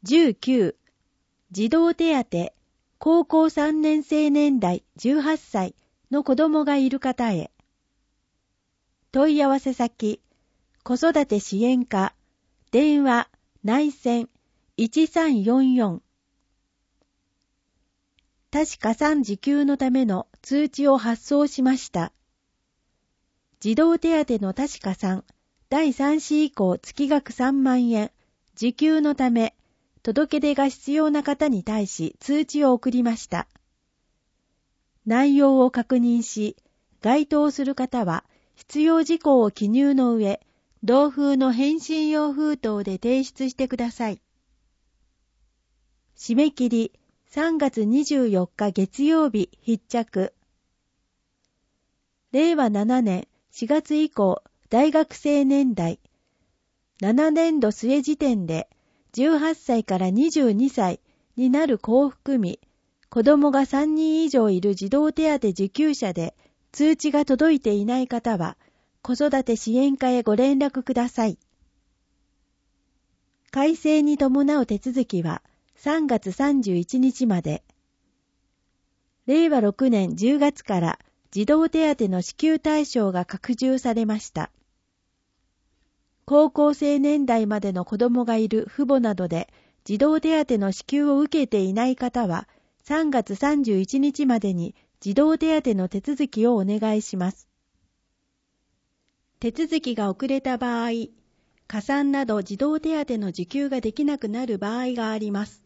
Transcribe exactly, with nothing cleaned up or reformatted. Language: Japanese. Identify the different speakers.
Speaker 1: じゅうきゅう、児童手当、高校さんねん生年代じゅうはっさいの子供がいる方へ。問い合わせ先、子育て支援課、電話、内線いちさんよんよん。多子加算受給のための通知を発送しました。児童手当の多子加算、だいさん子以降月額さんまんえん、受給のため、届け出が必要な方に対し通知を送りました。内容を確認し、該当する方は必要事項を記入の上、同封の返信用封筒で提出してください。締め切りさんがつにじゅうよっか月曜日必着。れいわななねんしがつ以降大学生年代、ななねんど末時点でじゅうはっさいからにじゅうにさいになる子を含み、子供がさんにん以上いる児童手当受給者で通知が届いていない方は、子育て支援課へご連絡ください。改正に伴う手続きはさんがつさんじゅういちにちまで。れいわろくねんじゅうがつから児童手当の支給対象が拡充されました。高校生年代までの子供がいる父母などで児童手当の支給を受けていない方はさんがつさんじゅういちにちまでに児童手当の手続きをお願いします。手続きが遅れた場合、加算など児童手当の受給ができなくなる場合があります。